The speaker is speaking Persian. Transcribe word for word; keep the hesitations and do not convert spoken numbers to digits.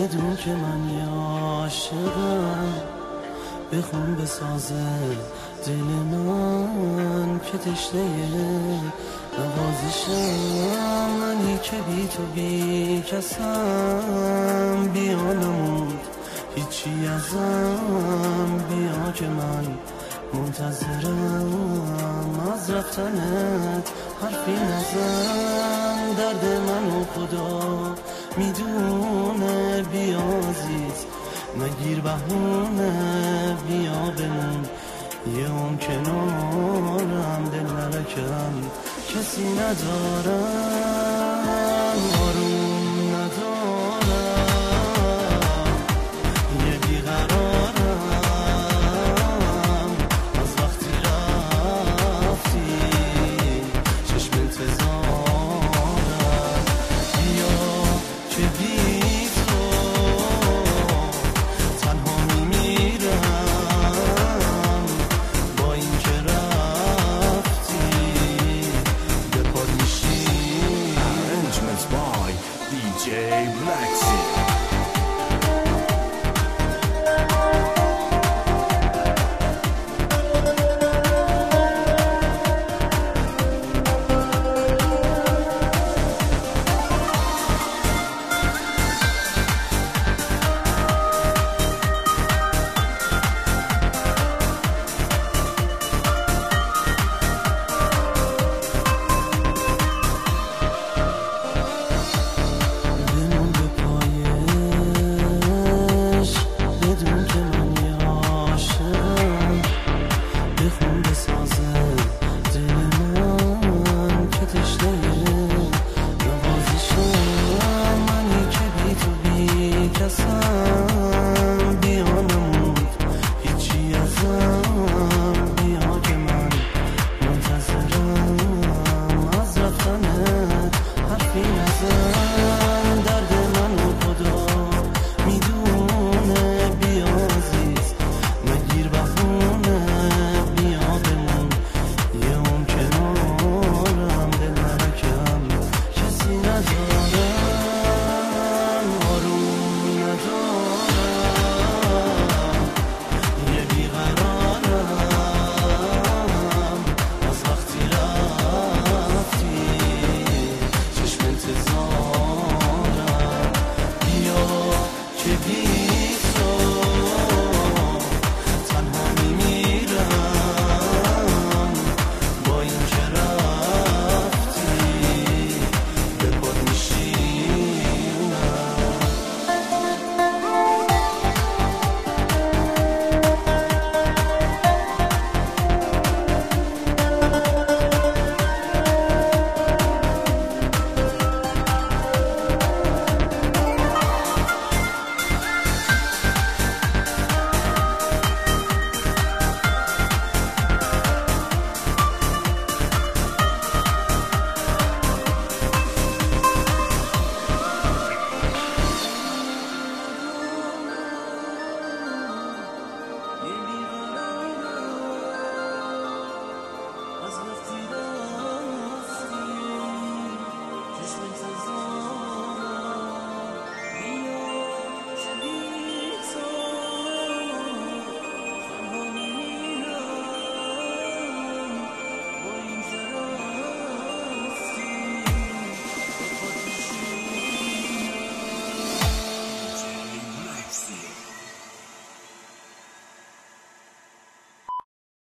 بدون که من یه عاشقم، بخون بسازه دل من که تشنه نوازشم. منی که بی تو بی کسم، بیا نمود هیچی ازم، بیا که من منتظرم از رفتنت حرفی نزن. درد منو خدا میدونه، بیا عزیز نگیر بهونه، بیا بمون یه اون کنارم. دل نلکم کسی ندارم، آروم ندارم، یه بیقرارم از وقتی رفتی، چشم انتظارم. بیا که بی تو تنها میمیرم، با این که رفتی به پاد میشینم. Arrangements by دی جی Blacksy. بمون به پایش بدون که من یه عاشقم، بخون بسازه دل من که تشنه نوازشم. منی که بی تو بی کسم، بیا نمود هیچی ازم، بیا که من منتظرم از رفتنت حرفی نزن. درد منو خدا میدونه، بیا عزیز نگیر بهونه، بیا بمون یه اون کنارم. دل نلکم کسی ندارم، آروم ندارم، یه بیقرارم از وقتی رفتی، چشم انتظارم. بیا که بی تو تنها میمیرم، با این که رفتی به پاد میشینم. از وقتی رفتی، چشم انتظار